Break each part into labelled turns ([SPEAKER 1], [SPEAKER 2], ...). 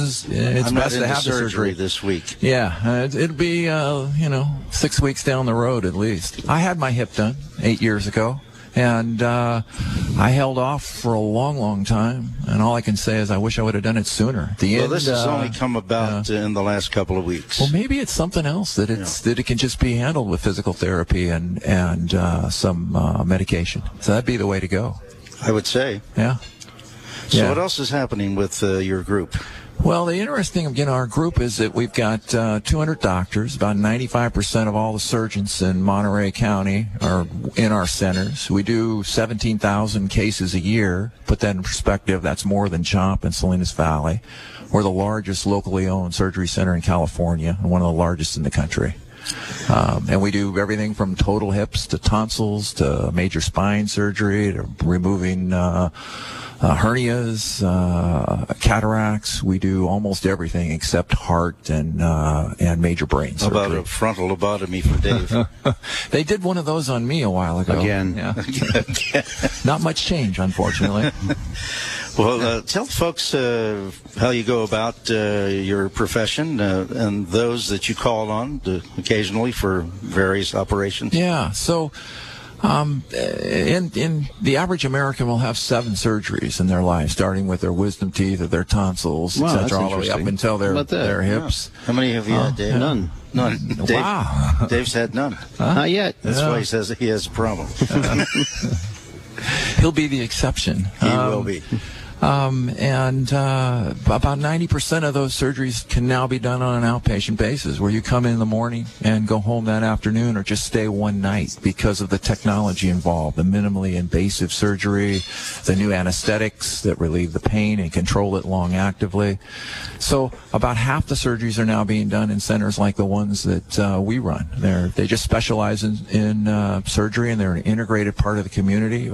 [SPEAKER 1] it's
[SPEAKER 2] I'm
[SPEAKER 1] best
[SPEAKER 2] not
[SPEAKER 1] to have
[SPEAKER 2] into
[SPEAKER 1] the surgery
[SPEAKER 2] this week.
[SPEAKER 1] Yeah, it'll be 6 weeks down the road at least. I had my hip done 8 years ago, and I held off for a long, long time. And all I can say is I wish I would have done it sooner.
[SPEAKER 2] This has only come about in the last couple of weeks.
[SPEAKER 1] Well, maybe it's something else that it can just be handled with physical therapy and some medication. So that'd be the way to go.
[SPEAKER 2] I would say.
[SPEAKER 1] Yeah.
[SPEAKER 2] So what else is happening with your group?
[SPEAKER 1] Well, the interesting thing in our group is that we've got 200 doctors. About 95% of all the surgeons in Monterey County are in our centers. We do 17,000 cases a year. Put that in perspective, that's more than CHOMP and Salinas Valley. We're the largest locally owned surgery center in California and one of the largest in the country. And we do everything from total hips to tonsils to major spine surgery to removing hernias, cataracts. We do almost everything except heart and major brain surgery.
[SPEAKER 2] How about a frontal lobotomy for Dave?
[SPEAKER 1] They did one of those on me a while ago.
[SPEAKER 3] Again.
[SPEAKER 1] Yeah. Not much change, unfortunately.
[SPEAKER 2] Well, tell folks how you go about your profession and those that you call on occasionally for various operations.
[SPEAKER 1] Yeah, so in the average American will have 7 surgeries in their life, starting with their wisdom teeth or their tonsils, etc., all the way up until their hips.
[SPEAKER 2] Yeah. How many have you had, Dave?
[SPEAKER 3] None.
[SPEAKER 2] Dave,
[SPEAKER 1] Wow.
[SPEAKER 2] Dave's had none.
[SPEAKER 3] Not yet.
[SPEAKER 2] That's why he says he has a problem.
[SPEAKER 1] He'll be the exception.
[SPEAKER 2] He will be.
[SPEAKER 1] And about 90% of those surgeries can now be done on an outpatient basis, where you come in the morning and go home that afternoon or just stay one night because of the technology involved, the minimally invasive surgery, the new anesthetics that relieve the pain and control it long actively. So about half the surgeries are now being done in centers like the ones that we run. They just specialize in surgery, and they're an integrated part of the community.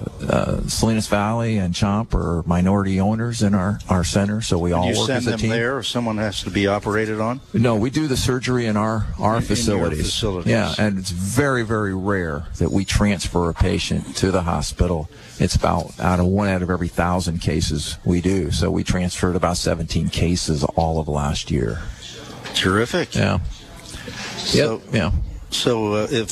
[SPEAKER 1] Salinas Valley and CHOMP are minority owners in our center, so we all work as a team.
[SPEAKER 2] You send them there, or someone has to be operated on?
[SPEAKER 1] No, we do the surgery in our facilities.
[SPEAKER 2] In your facilities.
[SPEAKER 1] Yeah, and it's very, very rare that we transfer a patient to the hospital. It's about one out of every 1,000 cases we do. So we transferred about 17 cases all of last year.
[SPEAKER 2] Terrific.
[SPEAKER 1] Yeah.
[SPEAKER 2] So,
[SPEAKER 1] yeah.
[SPEAKER 2] So if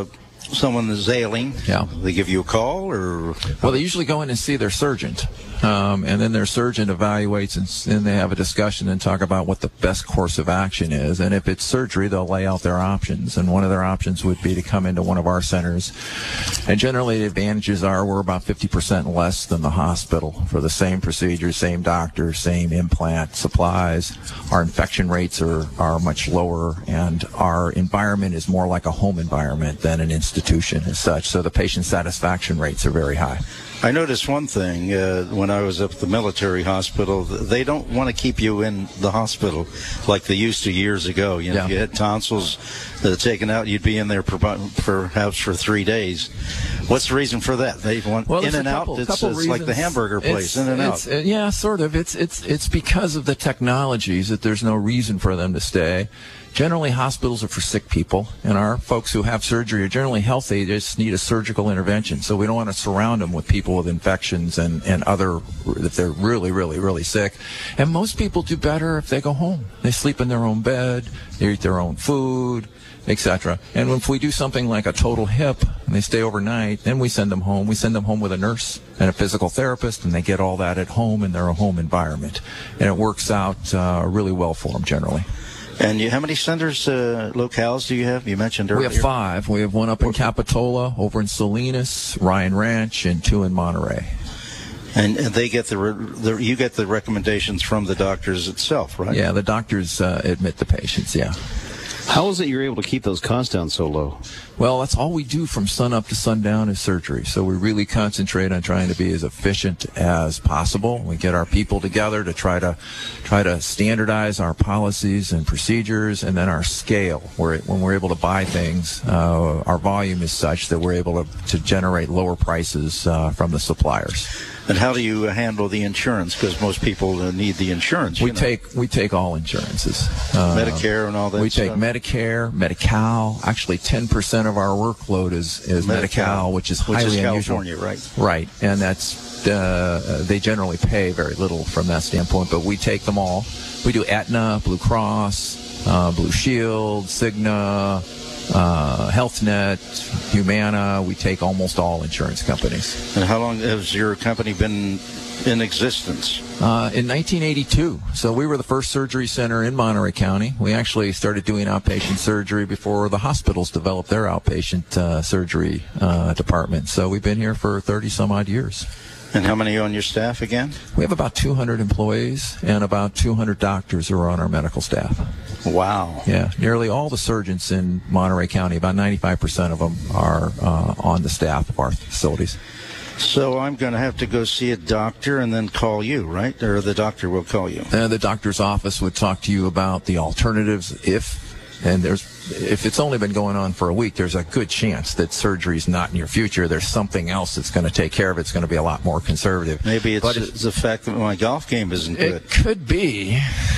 [SPEAKER 2] someone is ailing, they give you a call, or?
[SPEAKER 1] Well, they usually go in and see their surgeon. And then their surgeon evaluates, and then they have a discussion and talk about what the best course of action is. And if it's surgery, they'll lay out their options. And one of their options would be to come into one of our centers. And generally, the advantages are we're about 50% less than the hospital for the same procedure, same doctor, same implant, supplies. Our infection rates are much lower, and our environment is more like a home environment than an institution as such. So the patient satisfaction rates are very high.
[SPEAKER 2] I noticed one thing when I was up at the military hospital. They don't want to keep you in the hospital like they used to years ago. You know, if you had tonsils taken out, you'd be in there perhaps for 3 days. What's the reason for that? They want in and out. It's like the hamburger place, in and out.
[SPEAKER 1] Yeah, sort of. It's because of the technologies that there's no reason for them to stay. Generally, hospitals are for sick people, and our folks who have surgery are generally healthy. They just need a surgical intervention. So we don't want to surround them with people with infections and other, if they're really, really, really sick. And most people do better if they go home. They sleep in their own bed, they eat their own food, etc. And if we do something like a total hip and they stay overnight, then we send them home. We send them home with a nurse and a physical therapist, and they get all that at home in their home environment. And it works out really well for them generally.
[SPEAKER 2] And how many centers, locales do you have? You mentioned earlier.
[SPEAKER 1] We have 5. We have one up in Capitola, over in Salinas, Ryan Ranch, and 2 in Monterey.
[SPEAKER 2] And they get you get the recommendations from the doctors itself, right?
[SPEAKER 1] Yeah, the doctors admit the patients, yeah.
[SPEAKER 3] How is it you're able to keep those costs down so low?
[SPEAKER 1] Well, that's all we do from sun up to sundown is surgery. So we really concentrate on trying to be as efficient as possible. We get our people together to try to standardize our policies and procedures, and then our scale. When we're able to buy things, our volume is such that we're able to generate lower prices from the suppliers.
[SPEAKER 2] And how do you handle the insurance? Because most people need the insurance.
[SPEAKER 1] We take all insurances.
[SPEAKER 2] Medicare and all that.
[SPEAKER 1] We
[SPEAKER 2] stuff.
[SPEAKER 1] take Medicare, Medi-Cal. Actually, 10% of our workload is Medi-Cal, which is highly unusual.
[SPEAKER 2] California, right?
[SPEAKER 1] Right, and that's they generally pay very little from that standpoint, but we take them all. We do Aetna, Blue Cross, Blue Shield, Cigna, HealthNet, Humana. We take almost all insurance companies.
[SPEAKER 2] And how long has your company been in existence?
[SPEAKER 1] In 1982. So we were the first surgery center in Monterey County. We actually started doing outpatient surgery before the hospitals developed their outpatient surgery department. So we've been here for 30 some odd years.
[SPEAKER 2] And how many on your staff again?
[SPEAKER 1] We have about 200 employees and about 200 doctors who are on our medical staff.
[SPEAKER 2] Wow.
[SPEAKER 1] Yeah, nearly all the surgeons in Monterey County, about 95% of them are on the staff of our facilities.
[SPEAKER 2] So I'm going to have to go see a doctor and then call you, right? Or the doctor will call you?
[SPEAKER 1] The doctor's office would talk to you about the alternatives if it's only been going on for a week, there's a good chance that surgery's not in your future. There's something else that's going to take care of it. It's going to be a lot more conservative.
[SPEAKER 2] Maybe it's the fact that my golf game isn't good.
[SPEAKER 1] It could be.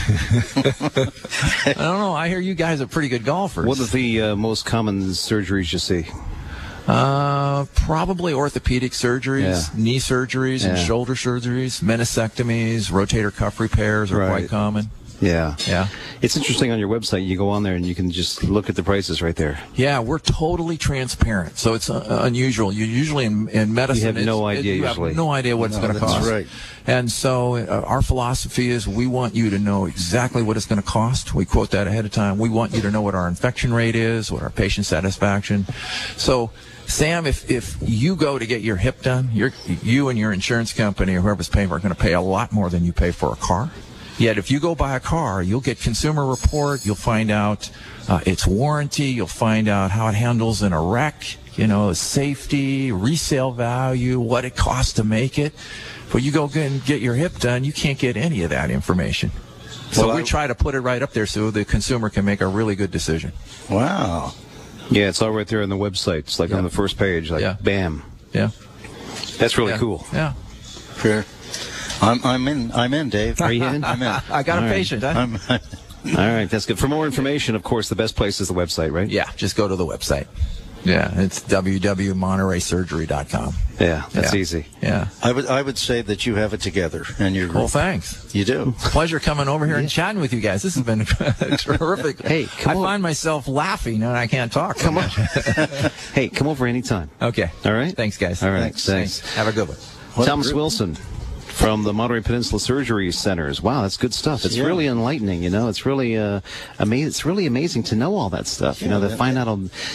[SPEAKER 1] I don't know. I hear you guys are pretty good golfers.
[SPEAKER 3] What are the most common surgeries you see?
[SPEAKER 1] Probably orthopedic surgeries, knee surgeries, and shoulder surgeries. Meniscectomies, rotator cuff repairs are quite common.
[SPEAKER 3] Yeah.
[SPEAKER 1] Yeah.
[SPEAKER 3] It's interesting on your website. You go on there and you can just look at the prices right there.
[SPEAKER 1] Yeah, we're totally transparent. So it's unusual. You usually in medicine,
[SPEAKER 3] you have no idea usually.
[SPEAKER 1] You have no idea what it's going to cost.
[SPEAKER 2] That's right.
[SPEAKER 1] And so our philosophy is we want you to know exactly what it's going to cost. We quote that ahead of time. We want you to know what our infection rate is, what our patient satisfaction. So Sam, if you go to get your hip done, you and your insurance company or whoever's paying for it are going to pay a lot more than you pay for a car. Yet if you go buy a car, you'll get consumer report, you'll find out its warranty, you'll find out how it handles in a wreck, safety, resale value, what it costs to make it. But you go and get your hip done, you can't get any of that information. So we try to put it right up there so the consumer can make a really good decision.
[SPEAKER 2] Wow.
[SPEAKER 3] Yeah, it's all right there on the website. It's like on the first page, bam.
[SPEAKER 1] Yeah.
[SPEAKER 3] That's really cool.
[SPEAKER 1] Yeah.
[SPEAKER 2] Sure. I'm in, Dave.
[SPEAKER 3] Are you in?
[SPEAKER 2] I'm in.
[SPEAKER 1] I got a patient.
[SPEAKER 3] All right, that's good. For more information, of course, the best place is the website, right?
[SPEAKER 1] Yeah, just go to the website. Yeah, it's www.montereysurgery.com.
[SPEAKER 3] Yeah, that's easy.
[SPEAKER 1] Yeah.
[SPEAKER 2] I would say that you have it together, and you're
[SPEAKER 1] Well, thanks.
[SPEAKER 2] You do.
[SPEAKER 1] Pleasure coming over here and chatting with you guys. This has been terrific.
[SPEAKER 3] Hey, I
[SPEAKER 1] find myself laughing and I can't talk.
[SPEAKER 3] Come on. Hey, come over anytime.
[SPEAKER 1] Okay.
[SPEAKER 3] All right?
[SPEAKER 1] Thanks, guys.
[SPEAKER 3] All right. Thanks.
[SPEAKER 1] Have a good one.
[SPEAKER 3] Thomas Wilson from the Monterey Peninsula Surgery Centers. Wow, that's good stuff. It's really enlightening. It's really amazing. It's really amazing to know all that stuff. To find out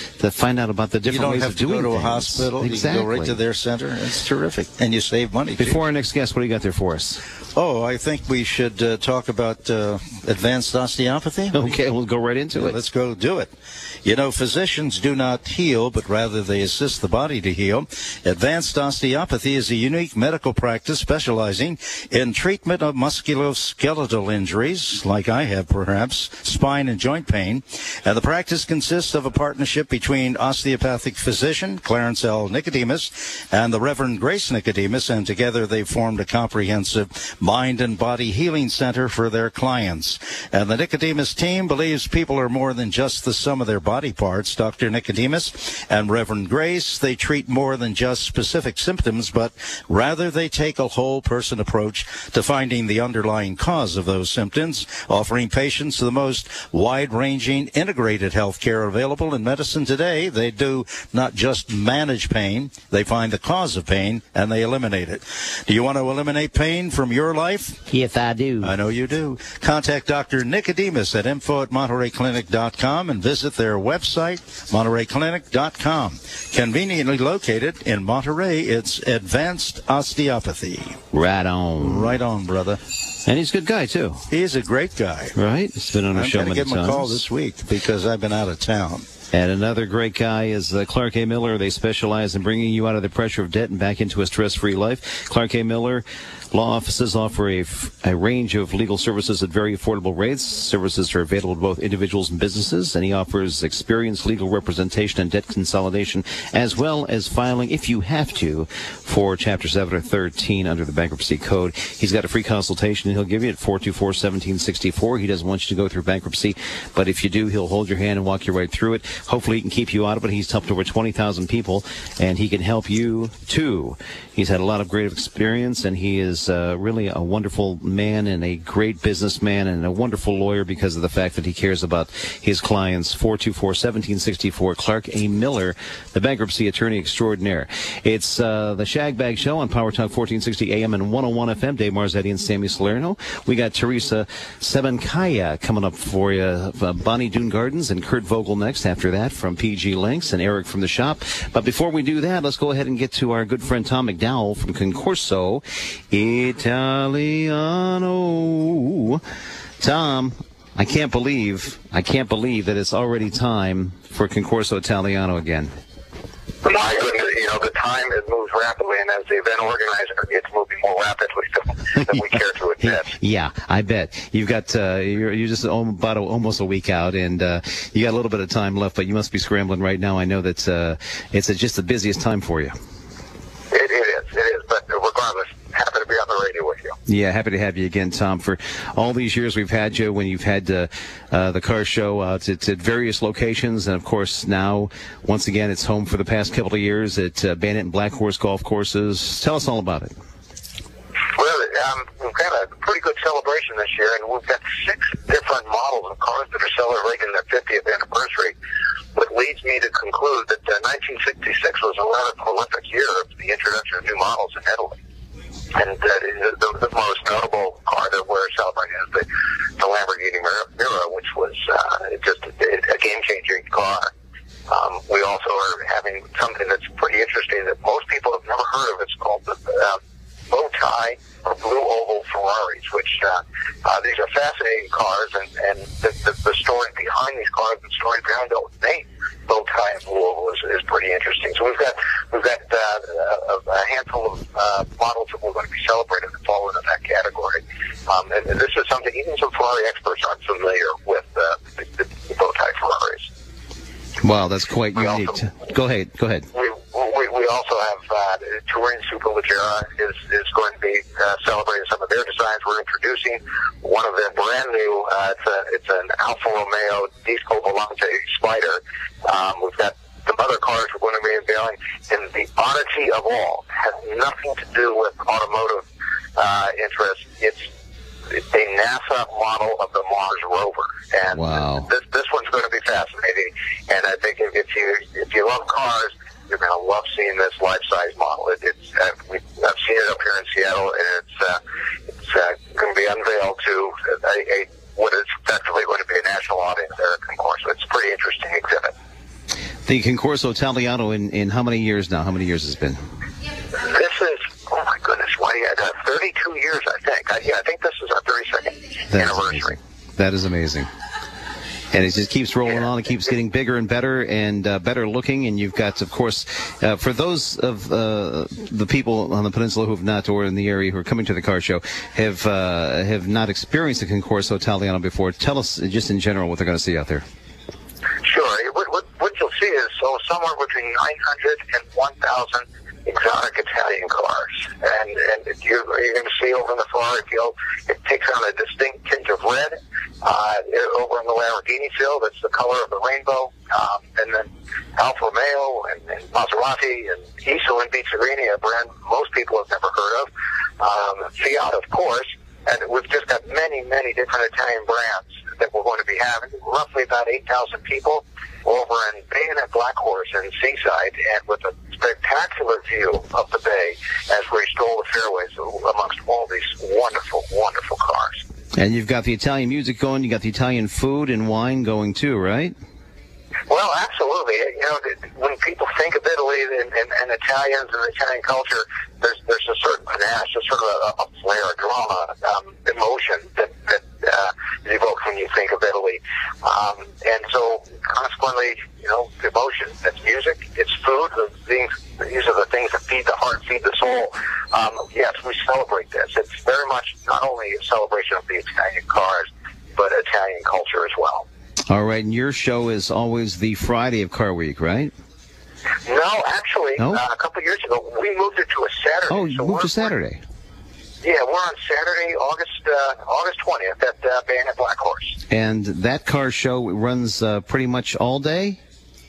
[SPEAKER 3] about the different ways of doing things.
[SPEAKER 2] You don't have to go to a hospital.
[SPEAKER 3] Exactly.
[SPEAKER 2] You can go right to their center. It's terrific, and you save money.
[SPEAKER 3] Before our next guest, what do you got there for us?
[SPEAKER 2] Oh, I think we should talk about advanced osteopathy.
[SPEAKER 3] Okay, we'll go right into it.
[SPEAKER 2] Let's go do it. Physicians do not heal, but rather they assist the body to heal. Advanced osteopathy is a unique medical practice specializing in treatment of musculoskeletal injuries, like I have perhaps, spine and joint pain. And the practice consists of a partnership between osteopathic physician Clarence L. Nicodemus and the Reverend Grace Nicodemus, and together they formed a comprehensive mind and body healing center for their clients. And the Nicodemus team believes people are more than just the sum of their body parts. Dr. Nicodemus and Reverend Grace, they treat more than just specific symptoms, but rather they take a whole person approach to finding the underlying cause of those symptoms, offering patients the most wide-ranging integrated health care available in medicine today. They do not just manage pain, they find the cause of pain and they eliminate it. Do you want to eliminate pain from your life?
[SPEAKER 4] Yes, I do.
[SPEAKER 2] I know you do. Contact Dr. Nicodemus at info@MontereyClinic.com and visit their website, MontereyClinic.com. Conveniently located in Monterey, it's Advanced Osteopathy.
[SPEAKER 3] Right on.
[SPEAKER 2] Right on, brother.
[SPEAKER 3] And he's a good guy, too.
[SPEAKER 2] He's a great guy.
[SPEAKER 3] Right? He's been on our show many times.
[SPEAKER 2] I'm going to give him a call this week because I've been out of town.
[SPEAKER 3] And another great guy is Clark A. Miller. They specialize in bringing you out of the pressure of debt and back into a stress-free life. Clark A. Miller law offices offer a range of legal services at very affordable rates. Services are available to both individuals and businesses, and he offers experienced legal representation and debt consolidation, as well as filing, if you have to, for Chapter 7 or 13 under the Bankruptcy Code. He's got a free consultation, and he'll give you at 424-1764. He doesn't want you to go through bankruptcy, but if you do, he'll hold your hand and walk you right through it. Hopefully he can keep you out of it. He's helped over 20,000 people, and he can help you too. He's had a lot of great experience, and he is really a wonderful man and a great businessman and a wonderful lawyer because of the fact that he cares about his clients. 424-1764, Clark A. Miller, the bankruptcy attorney extraordinaire. It's the Shag Bag Show on Power Talk 1460 AM and 101 FM. Dave Marzetti and Sammy Salerno. We got Teresa Sebankaya coming up for you. Bonnie Doon Gardens and Kurt Vogel next after that from PG Links and Eric from the shop. But before we do that, let's go ahead and get to our good friend Tom McDowell from Concorso Italiano. Tom, I can't believe that it's already time for Concorso Italiano again.
[SPEAKER 4] My goodness, the time has moved rapidly, and as the event organizer, it's moving more rapidly than we care to admit.
[SPEAKER 3] Yeah, I bet. You've got, you're just about almost a week out, and you got a little bit of time left, but you must be scrambling right now. I know that it's just the busiest time for you.
[SPEAKER 4] It is, but regardless, happy to be on the radio with you.
[SPEAKER 3] Yeah, happy to have you again, Tom. For all these years we've had you, when you've had the car show out at various locations, and of course now, once again, it's home for the past couple of years at Bandit and Black Horse golf courses. Tell us all about it.
[SPEAKER 4] Well, we've got a pretty good celebration this year, and we've got 6 different models of cars that are celebrating their 50th anniversary, which leads me to conclude that 1966 was a rather prolific year of the introduction of new models in Italy. And the most notable car that we're celebrating is the Lamborghini Miura, which was just a game-changing car. We also are having something that's pretty interesting that most people have never heard of. It's called the bow tie or blue oval Ferraris, which these are fascinating cars, and the story behind these cars, the story behind the name bow tie and blue oval is pretty interesting. So we've got a handful of models that we're going to be celebrating that fall into that category. And this is something even some Ferrari experts aren't familiar with the bow tie Ferraris.
[SPEAKER 3] Wow, that's quite unique. Go ahead.
[SPEAKER 4] We also have Touring Superleggera is going to be celebrating some of their designs. We're introducing one of their brand new. It's an Alfa Romeo Disco Volante Spider. We've got some other cars we're going to be unveiling, and the oddity of all has nothing to do with automotive interest. It's a NASA model of the Mars rover, and
[SPEAKER 3] wow.
[SPEAKER 4] This one's going to be fascinating. And I think if you love cars, you're going to love seeing this life-size model. I've seen it up here in Seattle, and it's going to be unveiled to what is effectively going to be a national audience there at Concorso. It's a pretty interesting exhibit.
[SPEAKER 3] The Concorso Italiano in how many years now? How many years has it been?
[SPEAKER 4] This is, oh my goodness, 32 years, I think. I think this is our 32nd anniversary.
[SPEAKER 3] That is amazing. And it just keeps rolling on. It keeps getting bigger and better better looking. And you've got, of course, for those of the people on the peninsula who have not, or in the area who are coming to the car show, have not experienced the Concorso Italiano before, tell us just in general what they're going to see out there.
[SPEAKER 4] Sure. What you'll see is somewhere between 900 and 1,000 exotic Italian cars. And you're going to see over in the Ferrari field, it takes on a distinct tinge of red. Over in the Lamborghini field, it's the color of the rainbow. And then Alfa Romeo and Maserati and Iso and Pizzarini, a brand most people have never heard of. Fiat, of course. And we've just got many, many different Italian brands that we're going to be having. Roughly about 8,000 people over in Bandit Black Horse in Seaside, and with a spectacular view of the bay as we stroll the fairways amongst all these wonderful, wonderful cars.
[SPEAKER 3] And you've got the Italian music going, you got the Italian food and wine going too, right?
[SPEAKER 4] Well, absolutely. When people think of Italy and Italians and Italian culture, there's a certain panache, a sort of a flair, a drama, emotion that is evoked when you think of Italy. And so, consequently, emotion, it's music, it's food, these are the things that feed the heart, feed the soul. Yes, we celebrate this. It's very much not only a celebration of the Italian cars, but Italian culture as well.
[SPEAKER 3] All right, and your show is always the Friday of Car Week, right?
[SPEAKER 4] No, actually,
[SPEAKER 3] no?
[SPEAKER 4] A couple of years ago, we moved it to a Saturday.
[SPEAKER 3] Oh, you moved to Saturday.
[SPEAKER 4] Yeah, we're on Saturday, August 20th at Bandit Black Horse.
[SPEAKER 3] And that car show runs pretty much all day?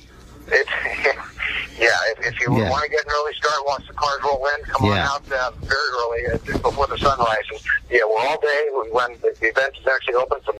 [SPEAKER 4] If you want to get an early start, once the cars roll in, come on out very early, just before the sun rises. Yeah, we're all day when the event is actually open from